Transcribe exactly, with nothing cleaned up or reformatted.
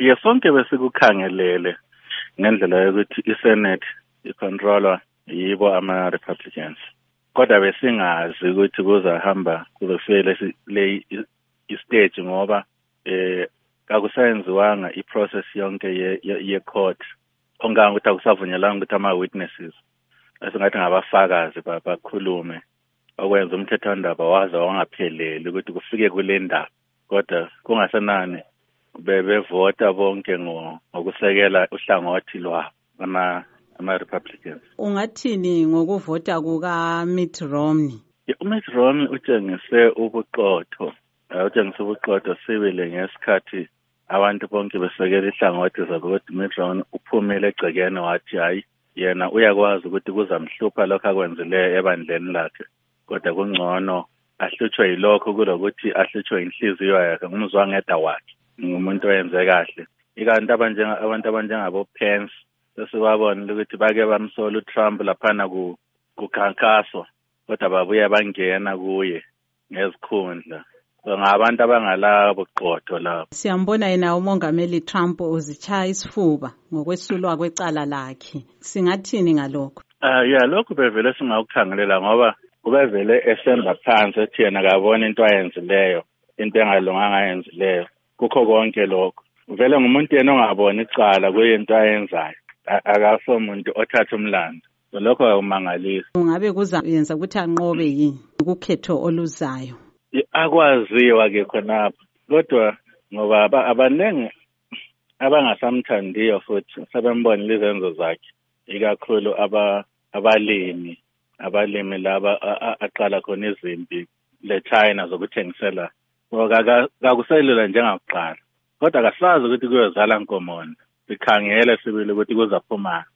Ye sonke besikukhangelele ngendlela yokuthi iSenate icontrolwa yibo ama-Republicans. Kodwa besingazi ukuthi kuzahamba kuzofika le istage ngoba eh akusayenziwanga iprocess yonke ye-court. Onganga ukuthi akusavunyelanga ukuthi ama-witnesses esingathi ngabafakazi bakhulume okwenza umthethwandaba waze wangapheleli ukuthi kufike kule ndaba. Kodwa kungasenani bebevota bonke ngokusekela uhlangothi lwabo ama ama-Republicans. Ungathini ngokuvota kuka Mitt Romney? uMitt Romney utshengise ubuqotho. Utshengise ubuqotho sibile ngesikhathi abantu bonke besekela ihlangothi zabo ukuthi Mitt Romney uphumile egcekeni wathi hayi yena uyakwazi ukuthi kuzamhlupha lokho akwenzileyo ebandleni lakhe. Kodwa kungcono ahlutshwe yilokho kulokuthi ahlutshwe inhliziyo yakhe ngumzwangedwa wakhe. Ngumuntu oyenze kahle. Ikanti abanjenga abantu abanjengabo Pence sesibabona ukuthi bake bamsola uTrump laphana ku kukhankaso kodwa babuye bangena kuye ngezikhundla. So ngabantu abangalabo buqotho lapho. Siyambona yena umongameli Trump uzichaya isifuba ngokwesulwa kwecala lakhe. Singathini ngalokho? Ah yeah, lokho bevele singakukhangelela ngoba ubevele esemba phansi ethi yena akabona into ayenzileyo, into engalunganga ayenzileyo. Kukho konke lokho. Vele ngumuntu yena ongabona icala kuyinto ayenzayo. Akaso umuntu othatha umlando. Lokho akumangalisa. Ungabe kuzayenza ukuthi anqobe yini ukukhetho oluzayo? Akwaziwa ke khonapho. Kodwa ngoba abanenge abangasamthandiyo futhi sebembona izenzo zakhe. Ikakhulu aba abalimi, abalimi laba aqala khona izimpi le China zokuthengisela. Ngoba kakuselela njengakuqala. Kodwa akasazi ukuthi kuyozala inkomona. Sikhangele sibili ukuthi kuzaphuma.